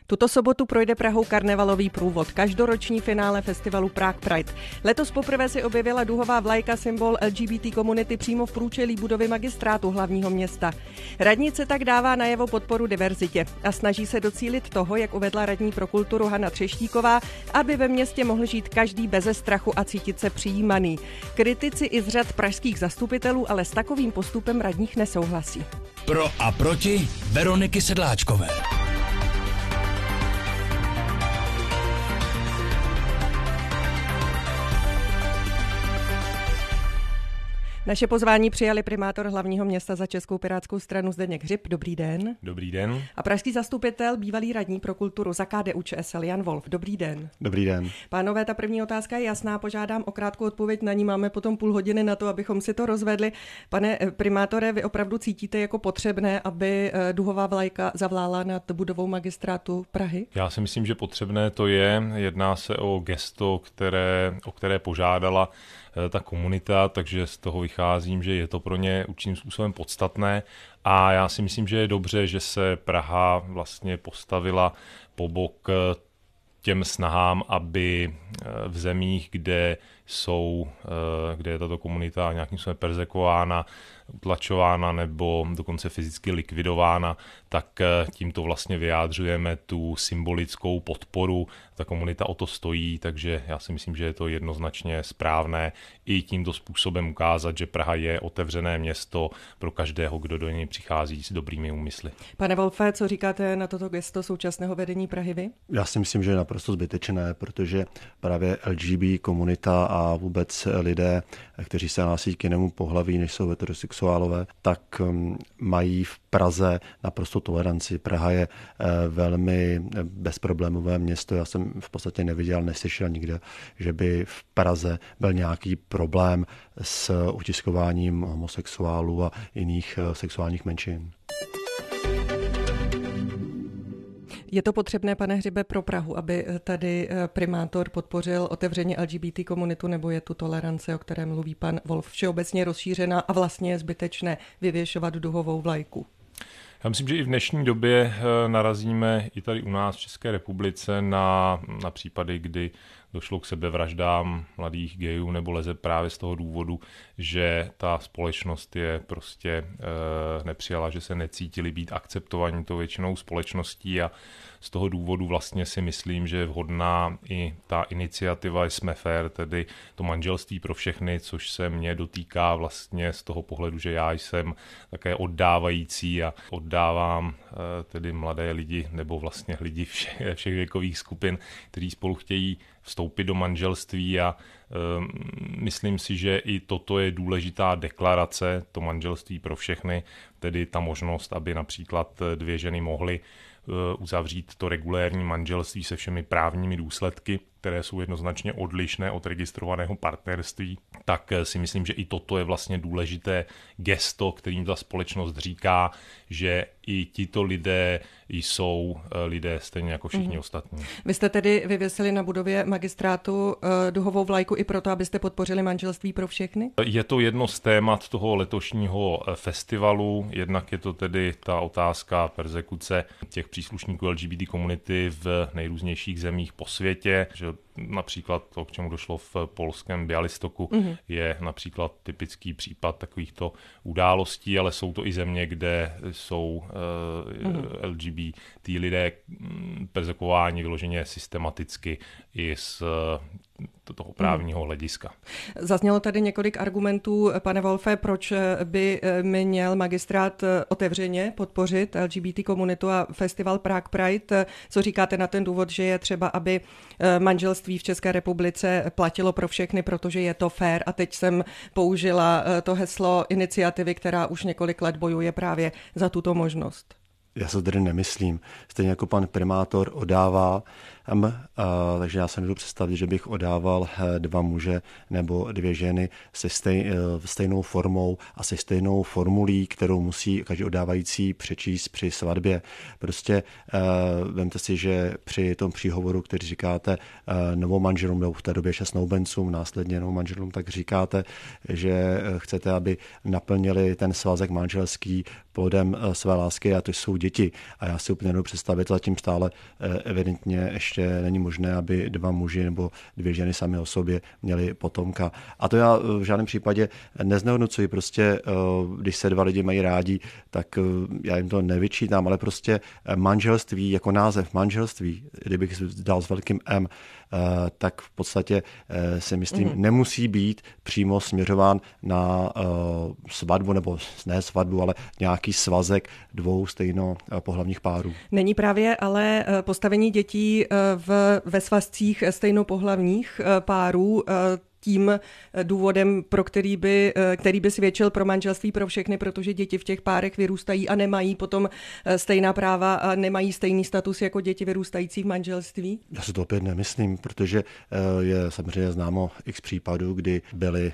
Tuto sobotu projde Prahou karnevalový průvod, každoroční finále festivalu Prague Pride. Letos poprvé si objevila duhová vlajka, symbol LGBT komunity, přímo v průčelí budovy magistrátu hlavního města. Radnice tak dává najevo podporu diverzitě a snaží se docílit toho, jak uvedla radní pro kulturu Hana Třeštíková, aby ve městě mohl žít každý beze strachu a cítit se přijímaný. Kritici i z řad pražských zastupitelů ale s takovým postupem radních nesouhlasí. Pro a proti Veroniky Sedláčkové. Naše pozvání přijali primátor hlavního města za Českou pirátskou stranu Zdeněk Hřib. Dobrý den. Dobrý den. A pražský zastupitel, bývalý radní pro kulturu za KDU-ČSL Jan Wolf. Dobrý den. Dobrý den. Pánové, ta první otázka je jasná, požádám o krátkou odpověď na ní, máme potom půl hodiny na to, abychom si to rozvedli. Pane primátore, vy opravdu cítíte jako potřebné, aby duhová vlajka zavlála nad budovou magistrátu Prahy? Já si myslím, že potřebné to je. Jedná se o gesto, o které požádala ta komunita, takže z toho vycházím, že je to pro ně určitým způsobem podstatné a já si myslím, že je dobře, že se Praha vlastně postavila po bok těm snahám, aby v zemích, kde je tato komunita nějakým způsobem perzekvována, utlačována nebo dokonce fyzicky likvidována, tak tímto vlastně vyjádřujeme tu symbolickou podporu. Ta komunita o to stojí, takže já si myslím, že je to jednoznačně správné i tímto způsobem ukázat, že Praha je otevřené město pro každého, kdo do něj přichází s dobrými úmysly. Pane Wolfe, co říkáte na toto gesto současného vedení Prahy vy? Já si myslím, že je naprosto zbytečné, protože právě LGBT komunita a vůbec lidé, kteří se hlásí k jinému pohlaví, než jsou heterosexuálové, tak mají v Praze naprosto toleranci. Praha je velmi bezproblémové město. Já jsem v podstatě neviděl, neslyšel nikde, že by v Praze byl nějaký problém s utiskováním homosexuálů a jiných sexuálních menšin. Je to potřebné, pane Hřibe, pro Prahu, aby tady primátor podpořil otevřeně LGBT komunitu, nebo je tu tolerance, o které mluví pan Wolf, všeobecně rozšířená a vlastně je zbytečné vyvěšovat duhovou vlajku? Já myslím, že i v dnešní době narazíme i tady u nás v České republice na případy, kdy došlo k sebevraždám mladých gayů nebo leseb právě z toho důvodu, že ta společnost je prostě nepřijala, že se necítili být akceptovaní tou většinou společností a z toho důvodu vlastně si myslím, že je vhodná i ta iniciativa Jsme fair, tedy to manželství pro všechny, což se mě dotýká vlastně z toho pohledu, že já jsem také oddávající a oddávám tedy mladé lidi nebo vlastně lidi všech věkových skupin, kteří spolu chtějí vstoupit do manželství a myslím si, že i toto je důležitá deklarace, to manželství pro všechny, tedy ta možnost, aby například dvě ženy mohly uzavřít to regulérní manželství se všemi právními důsledky, které jsou jednoznačně odlišné od registrovaného partnerství, tak si myslím, že i toto je vlastně důležité gesto, kterým ta společnost říká, že i tito lidé jsou lidé stejně jako všichni ostatní. Vy jste tedy vyvěsili na budově magistrátu duhovou vlajku i proto, abyste podpořili manželství pro všechny? Je to jedno z témat toho letošního festivalu, jednak je to tedy ta otázka perzekuce těch příslušníků LGBT komunity v nejrůznějších zemích po světě, že například to, k čemu došlo v polském Bialystoku, je například typický případ takovýchto událostí, ale jsou to i země, kde jsou LGBT lidé persekováni vyloženě systematicky i z toho právního hlediska. Zaznělo tady několik argumentů, pane Wolfe, proč by měl magistrát otevřeně podpořit LGBT komunitu a festival Prague Pride. Co říkáte na ten důvod, že je třeba, aby manželství v České republice platilo pro všechny, protože je to fair, a teď jsem použila to heslo iniciativy, která už několik let bojuje právě za tuto možnost. Já se tedy nemyslím. Stejně jako pan primátor oddává, takže já se nedovedu představit, že bych oddával dva muže nebo dvě ženy se stejnou formou a se stejnou formulí, kterou musí každý oddávající přečíst při svatbě. Prostě vemte si, že při tom příhovoru, který říkáte novomanželům, nebo v té době ještě snoubencům, následně novomanželům, tak říkáte, že chcete, aby naplnili ten svazek manželský plodem své lásky, a to jsou děti děti. A já si úplně nedovedu představit, zatím stále evidentně ještě není možné, aby 2 muži nebo 2 ženy sami o sobě měli potomka. A to já v žádném případě neznehodnocuji. Prostě, když se 2 lidi mají rádi, tak já jim to nevyčítám, ale prostě manželství jako název manželství, kdybych dal s velkým M, tak v podstatě si myslím, nemusí být přímo směřován na svatbu, nebo ne svatbu, ale nějaký svazek 2 stejnopohlavních párů. Není právě ale postavení dětí ve svazcích stejnopohlavních párů tím důvodem, který by svědčil pro manželství pro všechny, protože děti v těch párech vyrůstají a nemají potom stejná práva a nemají stejný status jako děti vyrůstající v manželství? Já si to opět nemyslím, protože je samozřejmě známo x případů, kdy byli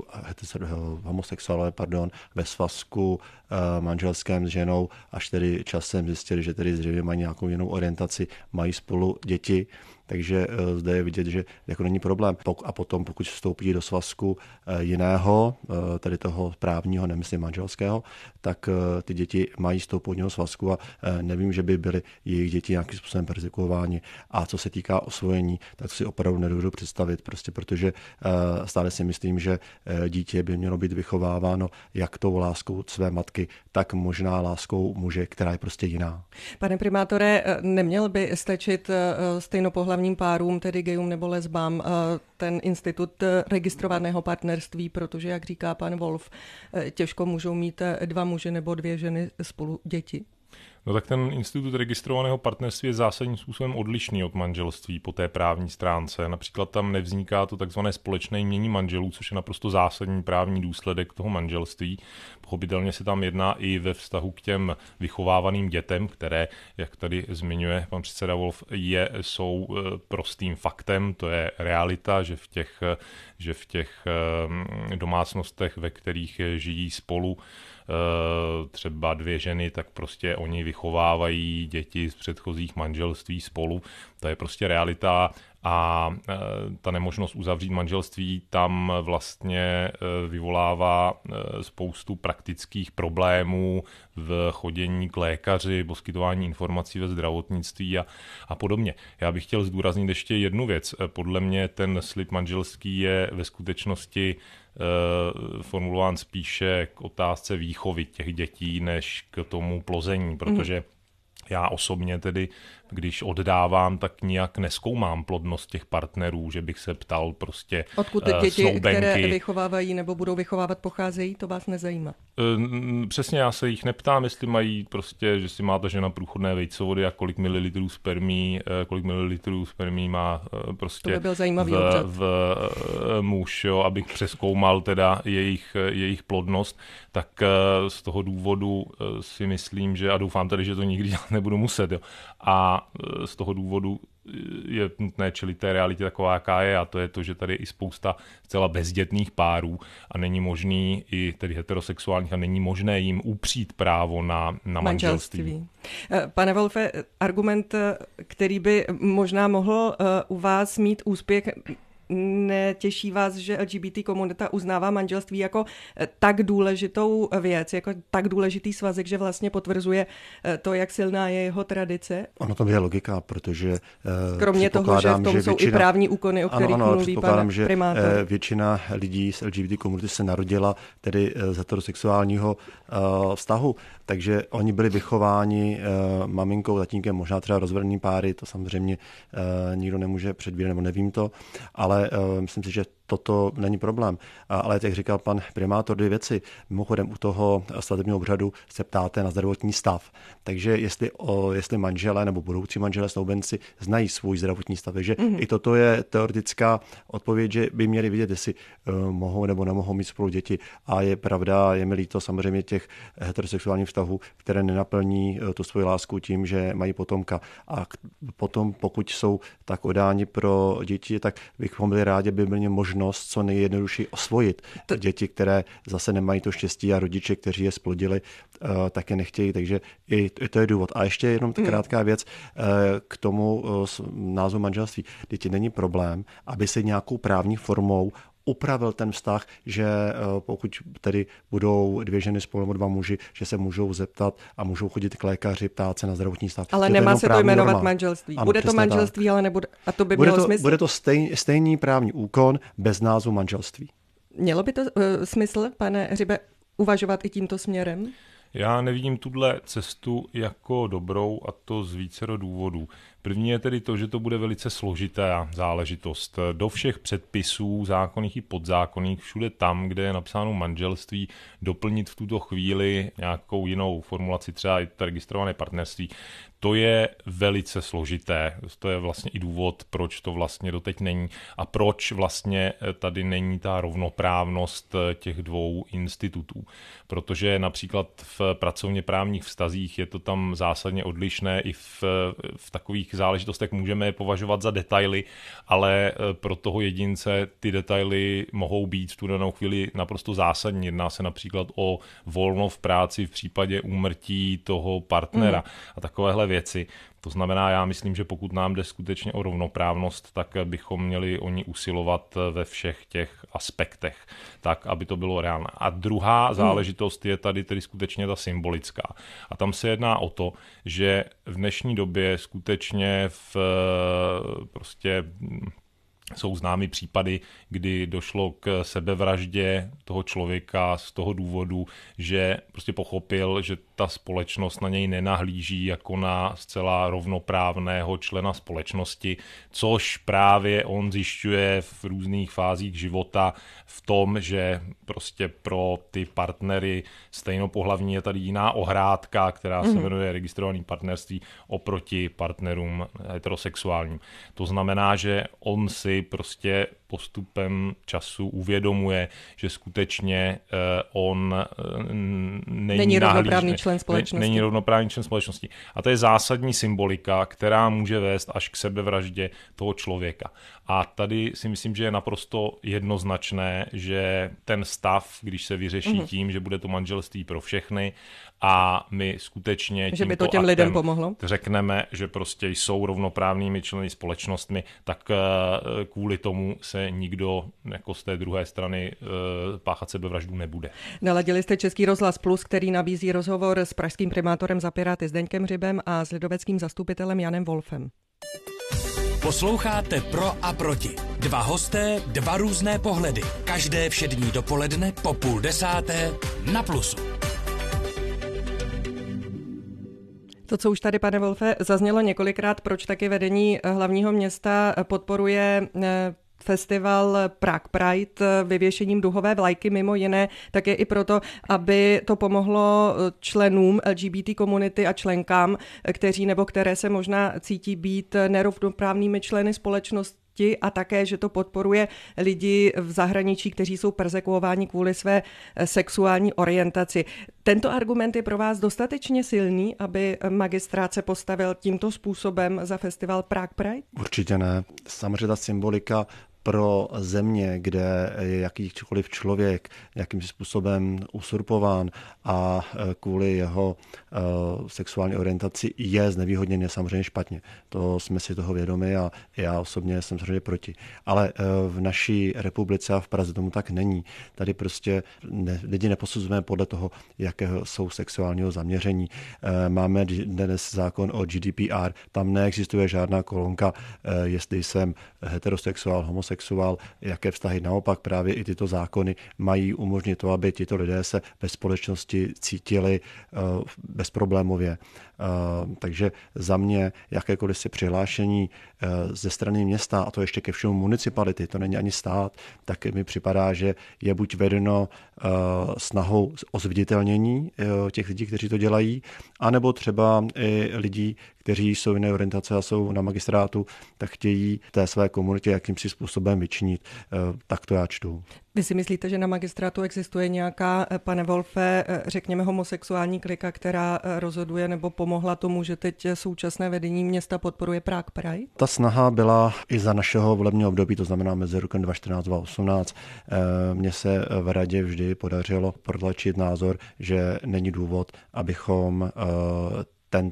homosexuálové ve svazku manželském s ženou, až tedy časem zjistili, že tedy zřejmě mají nějakou jinou orientaci, mají spolu děti. Takže zde je vidět, že jako není problém. A potom, pokud vstoupí do svazku jiného, tedy toho právního, nemyslím manželského, tak ty děti mají z toho původního svazku a nevím, že by byly jejich děti nějakým způsobem perzekuováni. A co se týká osvojení, tak si opravdu nedovedu představit, prostě protože stále si myslím, že dítě by mělo být vychováváno jak tou láskou své matky, tak možná láskou muže, která je prostě jiná. Pane primátore, neměl by stačit stejnopohlavním párům, tedy gayům nebo lesbám, ten institut registrovaného partnerství, protože, jak říká pan Wolf, těžko můžou mít 2 muži nebo 2 ženy spolu děti? No tak ten institut registrovaného partnerství je zásadním způsobem odlišný od manželství po té právní stránce. Například tam nevzniká to takzvané společné jmění manželů, což je naprosto zásadní právní důsledek toho manželství. Pochopitelně se tam jedná i ve vztahu k těm vychovávaným dětem, které, jak tady zmiňuje pan předseda Wolf, jsou prostým faktem, to je realita, že v těch domácnostech, ve kterých žijí spolu třeba 2 ženy, tak prostě oni vychovávají děti z předchozích manželství spolu. To je prostě realita a ta nemožnost uzavřít manželství tam vlastně vyvolává spoustu praktických problémů v chodění k lékaři, poskytování informací ve zdravotnictví a podobně. Já bych chtěl zdůraznit ještě jednu věc. Podle mě ten slib manželský je ve skutečnosti formulován spíše k otázce výchovy těch dětí, než k tomu plození, protože já osobně tedy, když oddávám, tak nijak nezkoumám plodnost těch partnerů, že bych se ptal prostě odkud děti, které vychovávají nebo budou vychovávat, pocházejí, to vás nezajímá? Přesně, já se jich neptám, jestli mají prostě, že si má ta žena průchodné vejcovody a kolik mililitrů spermí má prostě to by byl zajímavý muž, jo, abych přezkoumal teda jejich plodnost, tak z toho důvodu si myslím, že a doufám tedy, že to nikdy dělat nebudu muset, jo. A z toho důvodu je nutné čelit té realitě taková, jaká je, a to je to, že tady je i spousta zcela bezdětných párů a není možný, i tedy heterosexuálních, a není možné jim upřít právo na manželství. Pane Wolfe, argument, který by možná mohl u vás mít úspěch, netěší vás, že LGBT komunita uznává manželství jako tak důležitou věc, jako tak důležitý svazek, že vlastně potvrzuje to, jak silná je jeho tradice? Ono to je logika, protože kromě toho, že v tom jsou i právní úkony, o kterých mluví pan primátor. Většina lidí z LGBT komunity se narodila tedy z heterosexuálního vztahu, takže oni byli vychováni maminkou, tatínkem, možná třeba rozvedený páry, to samozřejmě nikdo nemůže předvídat, nebo nevím to, ale myslím si, že toto není problém. Ale jak říkal pan primátor, 2 věci. Mimochodem u toho svatebního obřadu se ptáte na zdravotní stav. Takže jestli manželé nebo budoucí manželé snoubenci znají svůj zdravotní stav. Takže i toto je teoretická odpověď, že by měli vidět, jestli mohou nebo nemohou mít spolu děti. A je pravda, je mi líto samozřejmě těch heterosexuálních vztahů, které nenaplní tu svoji lásku tím, že mají potomka. A potom, pokud jsou tak odáni pro děti, tak bychom byli rádi, aby byli možnost co nejjednodušší osvojit děti, které zase nemají to štěstí, a rodiče, kteří je splodili, také nechtějí, takže i to je důvod. A ještě jenom ta krátká věc k tomu názvu manželství. Děti není problém, aby se nějakou právní formou upravil ten vztah, že pokud tedy budou 2 ženy spolu nebo 2 muži, že se můžou zeptat a můžou chodit k lékaři, ptát se na zdravotní stav. Ale nemá se to jmenovat manželství. Ano, bude to manželství, tak. Ale nebude. A to by mělo smysl. Bude to stejný právní úkon bez názvu manželství. Mělo by to smysl, pane Hřibe, uvažovat i tímto směrem? Já nevidím tuhle cestu jako dobrou, a to z vícero důvodů. První je tedy to, že to bude velice složitá záležitost. Do všech předpisů, zákonných i podzákonných, všude tam, kde je napsáno manželství, doplnit v tuto chvíli nějakou jinou formulaci, třeba i to registrované partnerství, to je velice složité. To je vlastně i důvod, proč to vlastně doteď není a proč vlastně tady není ta rovnoprávnost těch 2 institutů. Protože například v pracovně právních vztazích je to tam zásadně odlišné, i v takových záležitostech můžeme je považovat za detaily, ale pro toho jedince ty detaily mohou být v tu danou chvíli naprosto zásadní. Jedná se například o volno v práci v případě úmrtí toho partnera a takovéhle věci. To znamená, já myslím, že pokud nám jde skutečně o rovnoprávnost, tak bychom měli o ní usilovat ve všech těch aspektech, tak, aby to bylo reálné. A druhá záležitost je tady tedy skutečně ta symbolická. A tam se jedná o to, že v dnešní době skutečně jsou známy případy, kdy došlo k sebevraždě toho člověka z toho důvodu, že prostě pochopil, že ta společnost na něj nenahlíží jako na zcela rovnoprávného člena společnosti, což právě on zjišťuje v různých fázích života v tom, že prostě pro ty partnery stejnopohlavní je tady jiná ohrádka, která se jmenuje registrované partnerství oproti partnerům heterosexuálním. To znamená, že on si prostě postupem času uvědomuje, že skutečně on není rovnoprávný člen společnosti. Není rovnoprávný člen společnosti. A to je zásadní symbolika, která může vést až k sebevraždě toho člověka. A tady si myslím, že je naprosto jednoznačné, že ten stav, když se vyřeší tím, že bude to manželství pro všechny a my skutečně že by to těm lidem pomohlo, řekneme, že prostě jsou rovnoprávnými členy společnostmi, tak kvůli tomu se nikdo jako z té druhé strany páchat sebevraždu nebude. Naladili jste Český rozhlas Plus, který nabízí rozhovor s pražským primátorem za Piráty Zdeňkem Hřibem a s lidoveckým zastupitelem Janem Wolfem. Posloucháte Pro a proti. 2 hosté, 2 různé pohledy. Každé všední dopoledne po 9:30 na Plusu. To, co už tady, pane Wolfe, zaznělo několikrát, proč taky vedení hlavního města podporuje festival Prague Pride vyvěšením duhové vlajky mimo jiné, tak je i proto, aby to pomohlo členům LGBT komunity a členkám, kteří nebo které se možná cítí být nerovnoprávnými členy společnosti, a také, že to podporuje lidi v zahraničí, kteří jsou perzekuováni kvůli své sexuální orientaci. Tento argument je pro vás dostatečně silný, aby magistrát se postavil tímto způsobem za festival Prague Pride? Určitě ne. Samozřejmě ta symbolika pro země, kde je jakýkoliv člověk nějakým způsobem usurpován a kvůli jeho sexuální orientaci je znevýhodněn, je samozřejmě špatně. To jsme si toho vědomi a já osobně jsem samozřejmě proti. Ale v naší republice a v Praze tomu tak není. Tady prostě lidi neposuzujeme podle toho, jakého jsou sexuálního zaměření. Máme dnes zákon o GDPR, tam neexistuje žádná kolonka, jestli jsem heterosexuál, homosexuál, jaké vztahy. Naopak právě i tyto zákony mají umožnit to, aby tito lidé se ve společnosti cítili bezproblémově. Takže za mě jakékoliv si přihlášení ze strany města, a to ještě ke všemu municipality, to není ani stát, tak mi připadá, že je buď vedeno snahou o zviditelnění těch lidí, kteří to dělají, anebo třeba i lidí, kteří jsou jiné orientace a jsou na magistrátu, tak chtějí té své komunitě jakýmsi způsobem vyčinit. Tak to já čtu. Vy si myslíte, že na magistrátu existuje nějaká, pane Wolfe, řekněme homosexuální klika, která rozhoduje nebo pomohla tomu, že teď současné vedení města podporuje Prague Pride? Ta snaha byla i za našeho volebního období, to znamená mezi rokem 2014-2018. Mně se v radě vždy podařilo protlačit názor, že není důvod, abychom tento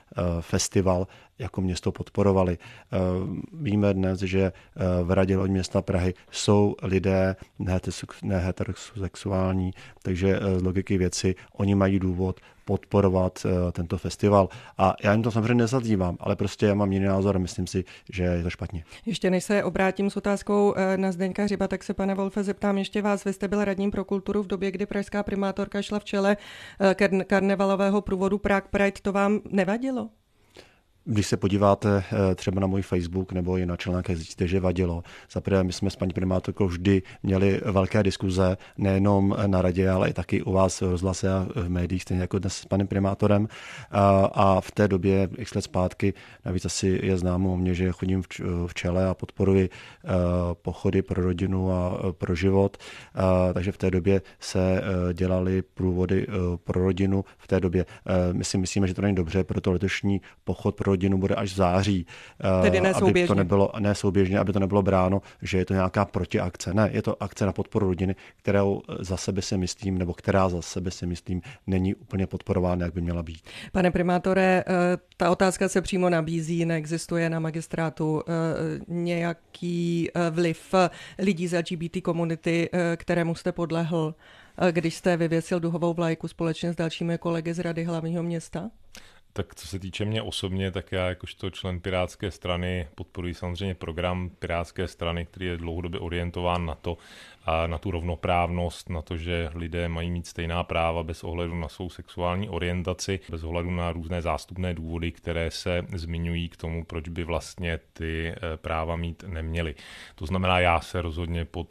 festival jako město podporovali. Víme dnes, že v Radě hlavního města Prahy jsou lidé neheterosexuální, takže z logiky věci oni mají důvod podporovat tento festival. A já jim to samozřejmě nezadívám, ale prostě já mám jiný názor a myslím si, že je to špatně. Ještě než se obrátím s otázkou na Zdeňka Hřiba, tak se, pane Wolfe, zeptám ještě vás. Vy jste byl radním pro kulturu v době, kdy pražská primátorka šla v čele karnevalového průvodu Prague Pride. To vám nevadilo? Když se podíváte třeba na můj Facebook nebo i na článek, zjistíte, že vadilo. Zaprvé my jsme s paní primátorkou vždy měli velké diskuze, nejenom na radě, ale i taky u vás v rozhlase a v médiích, stejně jako dnes s panem primátorem. A v té době, x let zpátky, navíc asi je známo o mě, že chodím v čele a podporuji pochody pro rodinu a pro život. Takže v té době se dělaly průvody pro rodinu. V té době my si myslíme, že to není dobře, proto letošní pochod pro rodinu bude až v září. Tedy ne souběžně. Aby to nebylo, ne souběžně, aby to nebylo bráno, že je to nějaká protiakce. Ne, je to akce na podporu rodiny, která za sebe si myslím, není úplně podporována, jak by měla být. Pane primátore, ta otázka se přímo nabízí, neexistuje na magistrátu nějaký vliv lidí z LGBT komunity, kterému jste podlehl, když jste vyvěsil duhovou vlajku společně s dalšími kolegy z Rady hlavního města? Tak co se týče mě osobně, tak já jakožto člen Pirátské strany podporuji samozřejmě program Pirátské strany, který je dlouhodobě orientován na to, a na tu rovnoprávnost, na to, že lidé mají mít stejná práva bez ohledu na svou sexuální orientaci, bez ohledu na různé zástupné důvody, které se zmiňují k tomu, proč by vlastně ty práva mít neměli. To znamená, já se rozhodně pod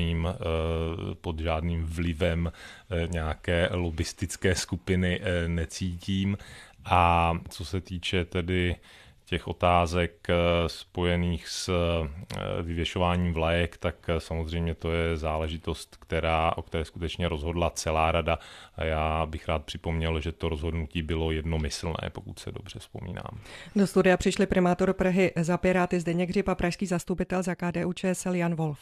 žádným vlivem nějaké lobistické skupiny necítím. A co se týče tedy těch otázek spojených s vyvěšováním vlajek, tak samozřejmě to je záležitost, o které skutečně rozhodla celá rada. A já bych rád připomněl, že to rozhodnutí bylo jednomyslné, pokud se dobře vzpomínám. Do studia přišli primátor Prahy za Piráty Zdeněk Hřib a pražský zastupitel za KDU-ČSL Jan Wolf.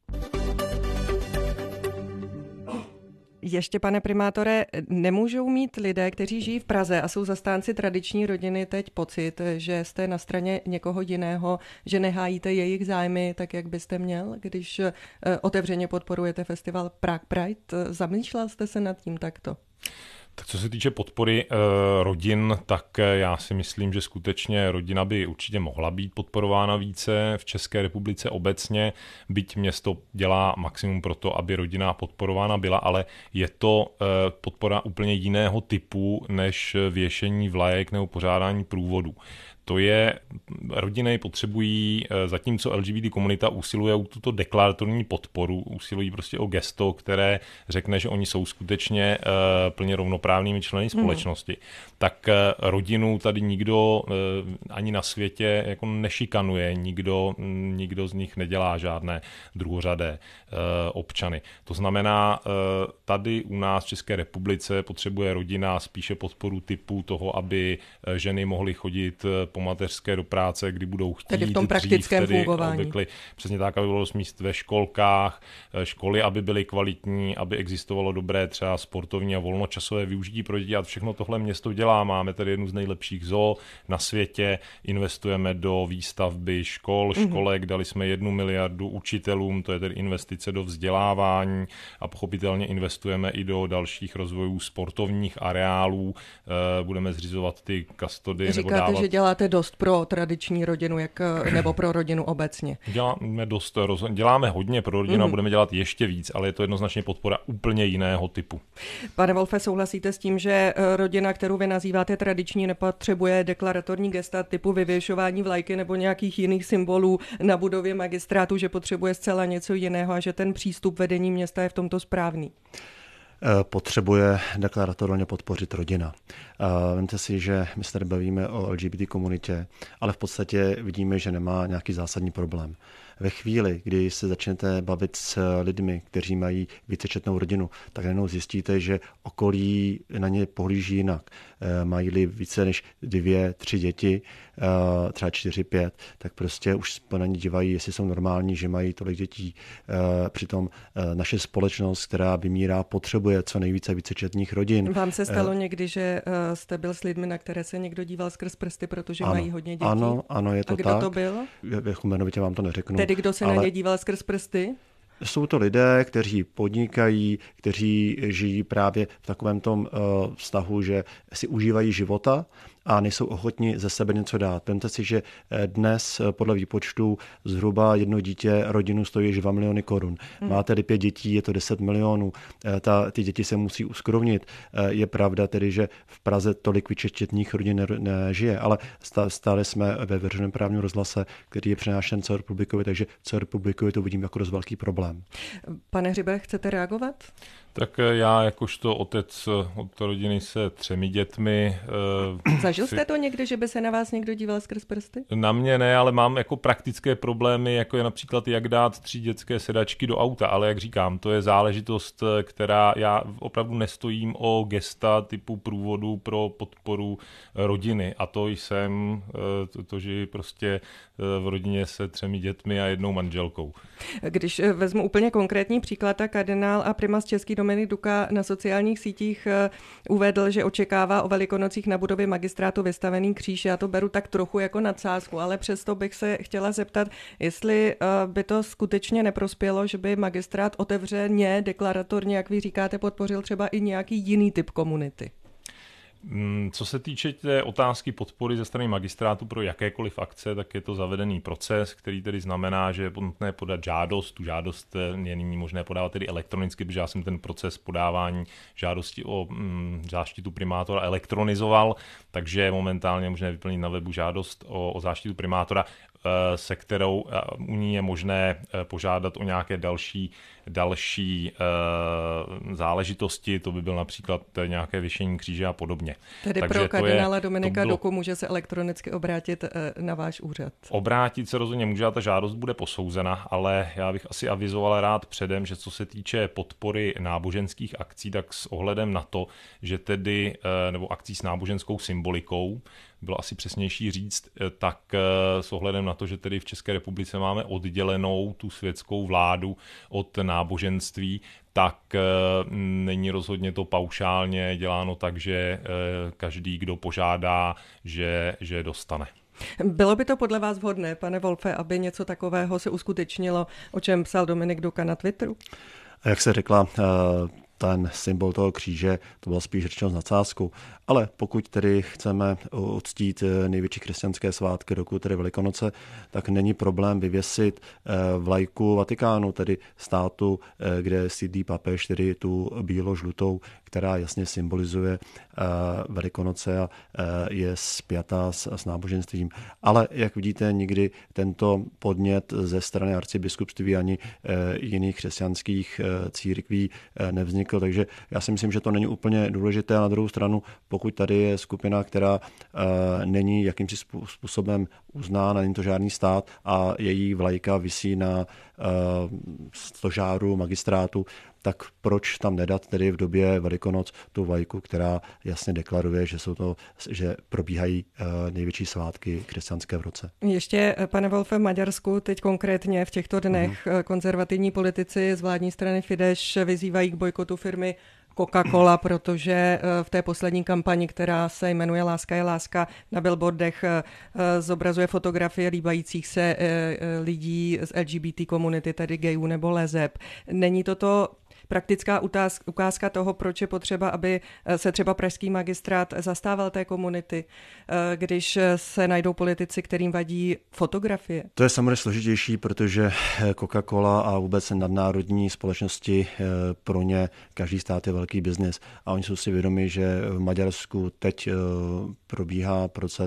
Ještě, pane primátore, nemůžou mít lidé, kteří žijí v Praze a jsou zastánci tradiční rodiny, teď pocit, že jste na straně někoho jiného, že nehájíte jejich zájmy tak, jak byste měl, když otevřeně podporujete festival Prague Pride? Zamýšlel jste se nad tím takto? Tak co se týče podpory rodin, tak já si myslím, že skutečně rodina by určitě mohla být podporována více v České republice obecně, byť město dělá maximum pro to, aby rodina podporována byla, ale je to podpora úplně jiného typu než věšení vlajek nebo pořádání průvodů. To je, rodiny potřebují, zatímco LGBT komunita usiluje o tuto deklaratorní podporu, usilují prostě o gesto, které řekne, že oni jsou skutečně plně rovnoprávnými členy společnosti. Tak rodinu tady nikdo ani na světě jako nešikanuje, nikdo z nich nedělá žádné druhořadé občany. To znamená, tady u nás v České republice potřebuje rodina spíše podporu typu toho, aby ženy mohly chodit po mateřské do práce, kdy budou chtít. Tedy v tom praktickém fungování. Obvykle, přesně tak, aby bylo míst ve školkách, školy, aby byly kvalitní, aby existovalo dobré třeba sportovní a volnočasové využití pro děti. A všechno tohle město dělá. Máme tady jednu z nejlepších zoo na světě, investujeme do výstavby školek, dali jsme 1 miliardu učitelům, to je tedy investice do vzdělávání a pochopitelně investujeme i do dalších rozvojů sportovních areálů. Budeme zřizovat ty kastody. Říkáte, že děláte dost pro tradiční rodinu, nebo pro rodinu obecně? Děláme hodně pro rodinu a budeme dělat ještě víc, ale je to jednoznačně podpora úplně jiného typu. Pane Wolfe, souhlasíte s tím, že rodina, kterou vy nazýváte tradiční, nepotřebuje deklaratorní gesta typu vyvěšování vlajky nebo nějakých jiných symbolů na budově magistrátu, že potřebuje zcela něco jiného a že ten přístup vedení města je v tomto správný? Potřebuje deklaratorně podpořit rodina. Vemte si, že my se tady bavíme o LGBT komunitě, ale v podstatě vidíme, že nemá nějaký zásadní problém. ve chvíli, kdy se začnete bavit s lidmi, kteří mají vícečetnou rodinu, tak najednou zjistíte, že okolí na ně pohlíží jinak. Mají-li více než 2, 3 děti, třeba 4, 5, tak prostě už na ně dívají, jestli jsou normální, že mají tolik dětí. Přitom naše společnost, která vymírá, potřebuje co nejvíce vícečetných rodin. Vám se stalo někdy, že jste byl s lidmi, na které se někdo díval skrz prsty, protože mají hodně dětí? Ano, je to tak. A kdo to byl? Jmenovitě vám to neřeknu. Tedy kdo se na ně díval skrz prsty? Jsou to lidé, kteří podnikají, kteří žijí právě v takovém tom vztahu, že si užívají života a nejsou ochotni ze sebe něco dát. Vemte si, že dnes podle výpočtu zhruba jedno dítě rodinu stojí 2 miliony korun. Máte-li 5 dětí, je to 10 milionů. Ty děti se musí uskrovnit. Je pravda tedy, že v Praze tolik vícečetných rodin nežije, ale stále jsme ve veřejném právním rozhlase, který je přenášen celorepublikově, takže celorepublikově to vidím jako dost velký problém. Pane Hřibe, chcete reagovat? Tak já jakožto otec od rodiny se 3 dětmi. Zažil jste to někdy, že by se na vás někdo díval skrz prsty? Na mě ne, ale mám jako praktické problémy, jako je například jak dát 3 dětské sedačky do auta, ale jak říkám, to je záležitost, která já opravdu nestojím o gesta typu průvodu pro podporu rodiny a to jsem, to žiji prostě v rodině se 3 dětmi a 1 manželkou. Když vezmu úplně konkrétní příklad, tak kardinál a primas český Dominik Duka na sociálních sítích uvedl, že očekává o Velikonocích na budově magistrátu vystavený kříž. Já to beru tak trochu jako nadsázku, ale přesto bych se chtěla zeptat, jestli by to skutečně neprospělo, že by magistrát otevřeně, deklaratorně, jak vy říkáte, podpořil třeba i nějaký jiný typ komunity. Co se týče té otázky podpory ze strany magistrátu pro jakékoliv akce, tak je to zavedený proces, který tedy znamená, že je nutné podat žádost. Tu žádost je nyní možné podávat tedy elektronicky, protože já jsem ten proces podávání žádosti o záštitu primátora elektronizoval, takže je momentálně možné vyplnit na webu žádost o záštitu primátora, se kterou u ní je možné požádat o nějaké další záležitosti, to by byl například nějaké věšení kříže a podobně. Tedy takže pro kardinála Dominika Duku může se elektronicky obrátit na váš úřad. Obrátit se rozhodně může a ta žádost bude posouzena, ale já bych asi avizoval rád předem, že co se týče podpory náboženských akcí, tak s ohledem na to, že tedy, nebo akcí s náboženskou symbolikou, bylo asi přesnější říct, tak s ohledem na to, že tedy v České republice máme oddělenou tu světskou vládu od náboženství, tak není rozhodně to paušálně děláno tak, že každý, kdo požádá, že dostane. Bylo by to podle vás vhodné, pane Wolfe, aby něco takového se uskutečnilo, o čem psal Dominik Duka na Twitteru? Jak se řekla, ten symbol toho kříže, to bylo spíš řečeno s nadsázkou. Ale pokud tedy chceme uctít největší křesťanské svátky roku, tedy Velikonoce, tak není problém vyvěsit vlajku Vatikánu, tedy státu, kde sídlí papež, tedy tu bílo-žlutou, která jasně symbolizuje Velikonoce a je spjatá s náboženstvím. Ale jak vidíte, nikdy tento podnět ze strany arcibiskupství ani jiných křesťanských církví nevznikl, takže já si myslím, že to není úplně důležité. A na druhou stranu, pokud tady je skupina, která není jakýmsi způsobem uznána, není to žádný stát a její vlajka visí na stožáru magistrátu, tak proč tam nedat tedy v době Velikonoc tu vlajku, která jasně deklaruje, že probíhají největší svátky křesťanské v roce. Ještě, pane Wolfe, v Maďarsku teď konkrétně v těchto dnech konzervativní politici z vládní strany Fidesz vyzývají k bojkotu firmy Coca-Cola, protože v té poslední kampani, která se jmenuje Láska je láska, na billboardech zobrazuje fotografie líbajících se lidí z LGBT komunity, tedy gayů nebo leseb. Není toto praktická ukázka toho, proč je potřeba, aby se třeba pražský magistrát zastával té komunity, když se najdou politici, kterým vadí fotografie? To je samozřejmě složitější, protože Coca-Cola a vůbec nadnárodní společnosti, pro ně každý stát je velký biznis a oni jsou si vědomi, že v Maďarsku teď probíhá proces,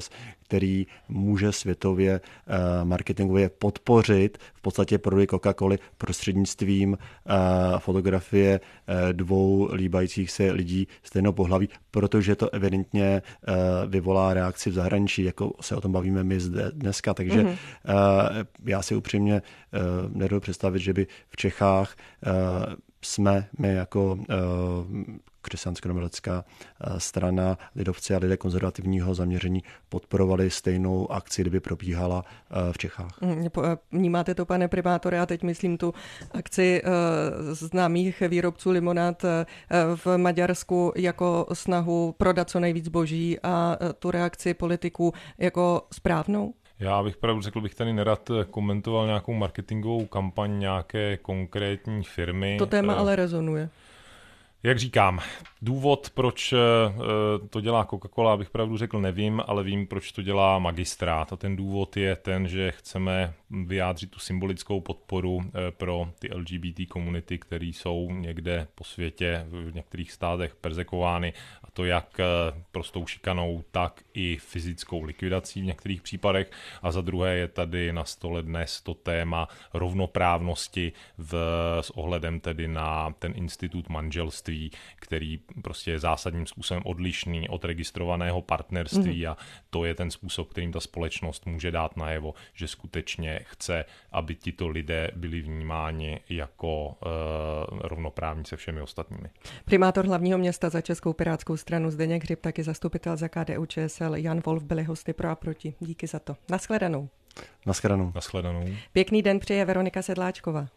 který může světově marketingově podpořit v podstatě prodej Coca-Coly prostřednictvím fotografie dvou líbajících se lidí stejného pohlaví, protože to evidentně vyvolá reakci v zahraničí, jako se o tom bavíme my zde dneska. Takže já si upřímně nedovedu představit, že by v Čechách jsme my jako křesťansko-demokratická strana, lidovci a lidé konzervativního zaměření podporovali stejnou akci, kdyby probíhala v Čechách. Vnímáte to, pane primátore, a teď myslím tu akci známých výrobců limonád v Maďarsku jako snahu prodat co nejvíc zboží a tu reakci politiků jako správnou? Já bych pravdu řekl, bych tady nerad komentoval nějakou marketingovou kampaň nějaké konkrétní firmy. To téma ale rezonuje. Jak říkám, důvod, proč to dělá Coca-Cola, abych pravdu řekl, nevím, ale vím, proč to dělá Magistrát. A ten důvod je ten, že chceme vyjádřit tu symbolickou podporu pro ty LGBT komunity, které jsou někde po světě v některých státech persekovány, a to jak prostou šikanou, tak i fyzickou likvidací v některých případech. A za druhé je tady na stole dnes to téma rovnoprávnosti s ohledem tedy na ten institut manželství, který prostě je zásadním způsobem odlišný od registrovaného partnerství a to je ten způsob, kterým ta společnost může dát najevo, že skutečně chce, aby tito lidé byli vnímáni jako rovnoprávní se všemi ostatními. Primátor hlavního města za Českou pirátskou stranu Zdeněk Hřib, taky zastupitel za KDU-ČSL Jan Wolf byli hosty Pro a proti. Díky za to. Nashledanou. Nashledanou. Nashledanou. Pěkný den přeje Veronika Sedláčková.